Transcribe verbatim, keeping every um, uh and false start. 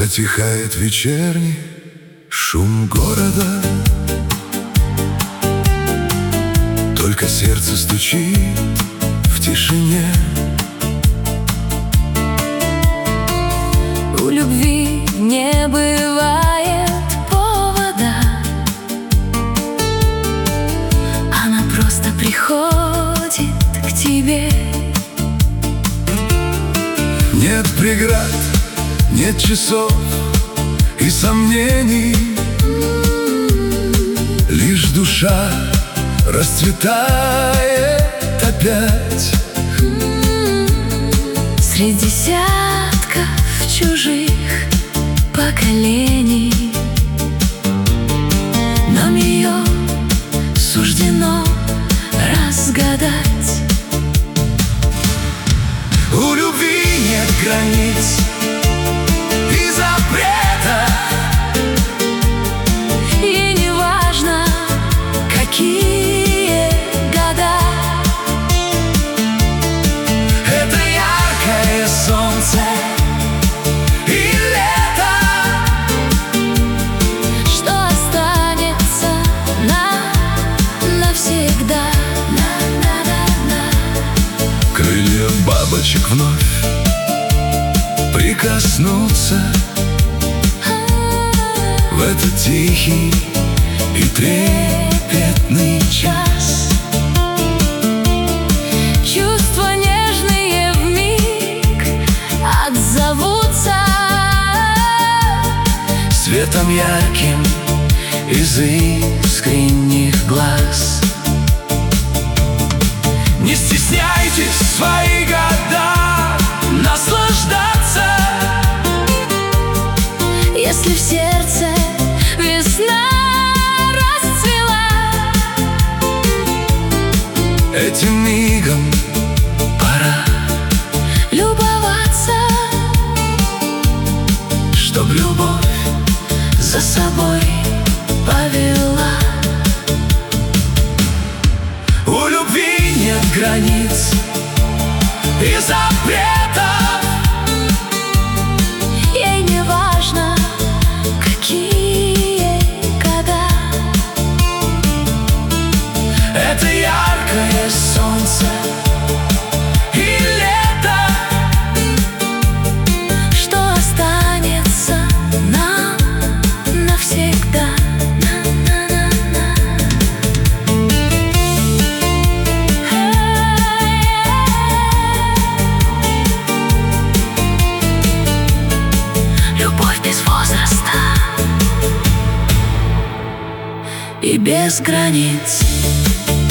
Затихает вечерний шум города, только сердце стучит в тишине. У любви не бывает повода, она просто приходит к тебе. Нет преград, нет часов и сомнений, лишь душа расцветает опять. Среди десятков чужих поколений нам ее суждено разгадать. У любви нет границ и запрета, и не важно, какие года. это яркое солнце и лето, Что останется на навсегда. крылья бабочек вновь прикоснуться в этот тихий и трепетный час. Чувства нежные вмиг отзовутся Светом ярким из искренних глаз. Не стесняйтесь свои года наслаждаться, если в сердце весна расцвела. этим мигом пора, Любоваться, чтоб любовь за собой повела. У любви нет границ и запретов, Ей не важно, какие года. это яркое солнце и лето, Что останется нам навсегда. На-на-на-на. Любовь без возраста и без границ.